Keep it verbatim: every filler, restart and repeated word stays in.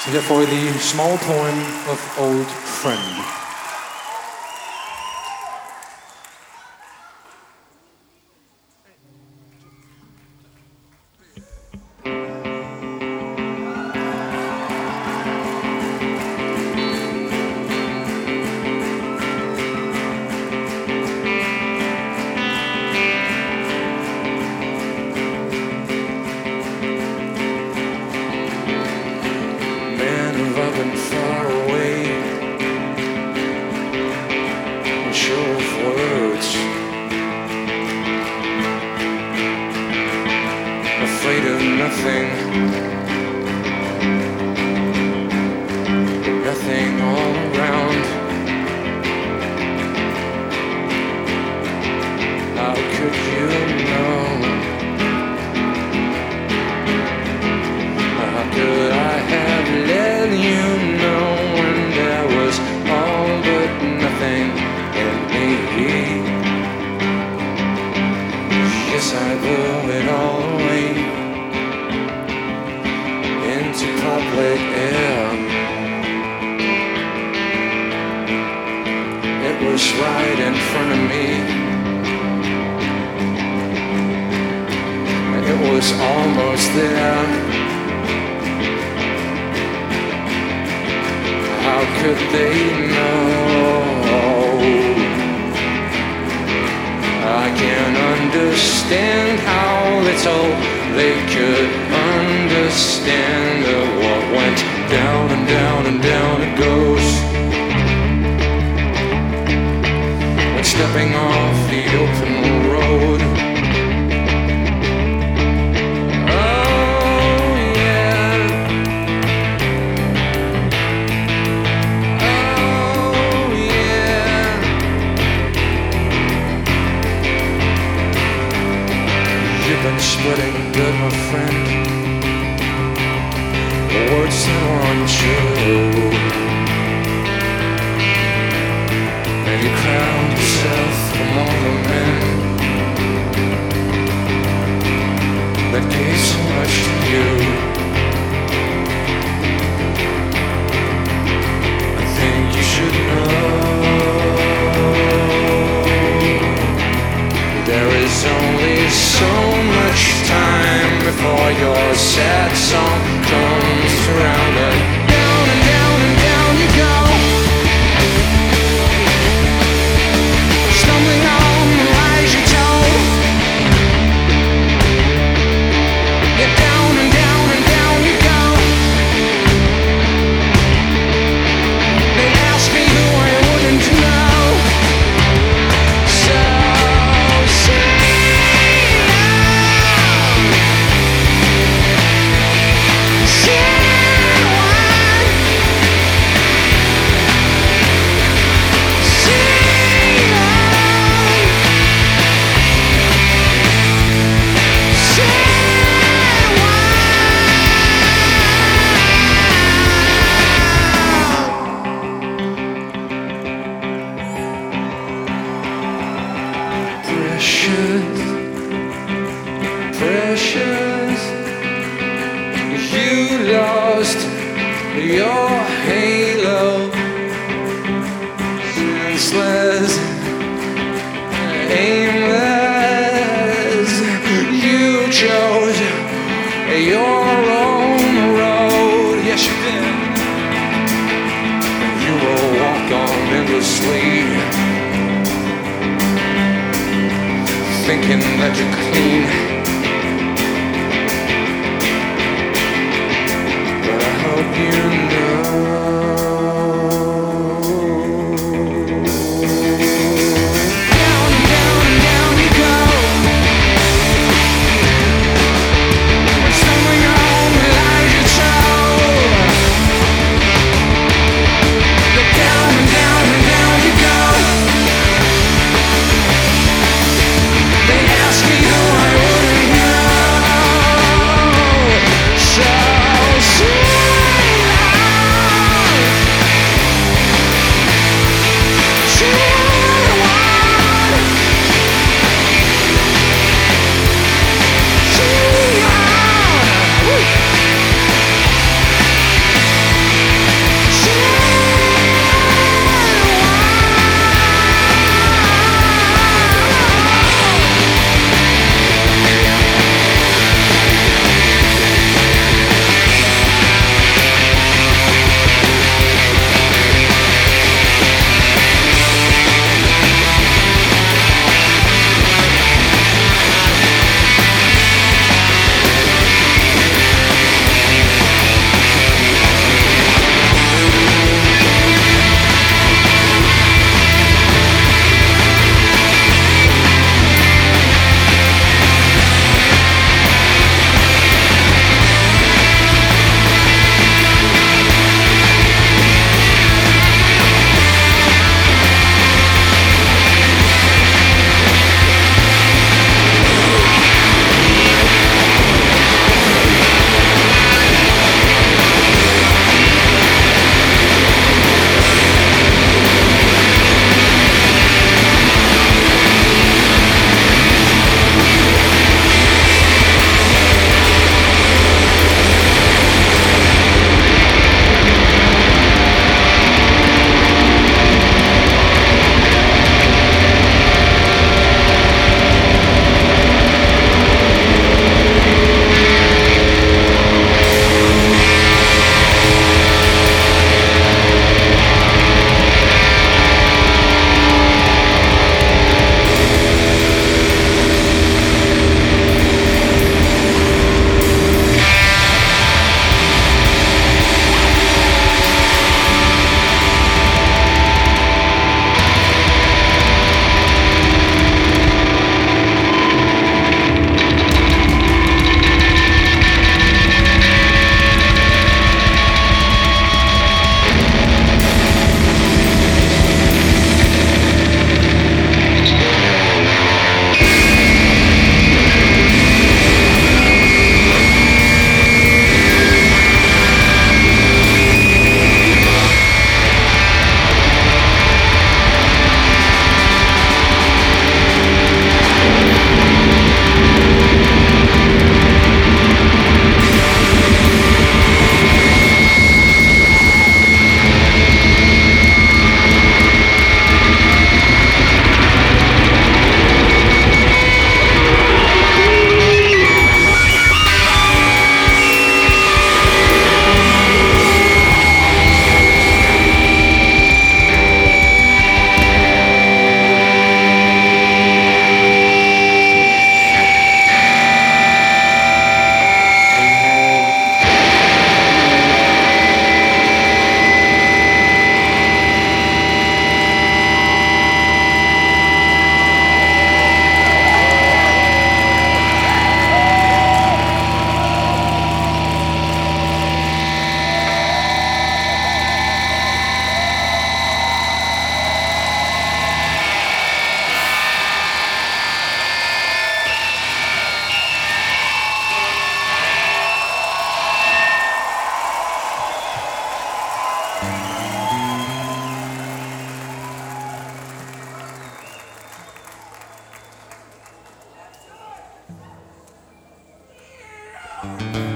Så her får I lige Small Poem of Old Friend. Far away, unsure of words, afraid of nothing, nothing all around. How could you know? How could I have let you know when there was all but nothing in me? Yes, I blew it all away into public air. It was right in front of me, and it was almost there. How could they know? I can't understand how little they could understand of what went down and down and down it goes. When stepping off the open road, spreading good, my friend, words that aren't true, and you crowned yourself among the men that gave so much to you. I think you should know there is only so much time before your sad song comes around, and down and down and down you go, stumbling on the lies you told. Yeah, down and down and down you go. They ask me who I wouldn't know. So precious, you lost your halo, senseless, aimless, you chose your own road. Yes, you did. You will walk on endlessly, thinking that you're clean, but I hope you know. Down and down and down you go, stumbling on the lies you told. Down and down and down you go. They ask me who I would Thank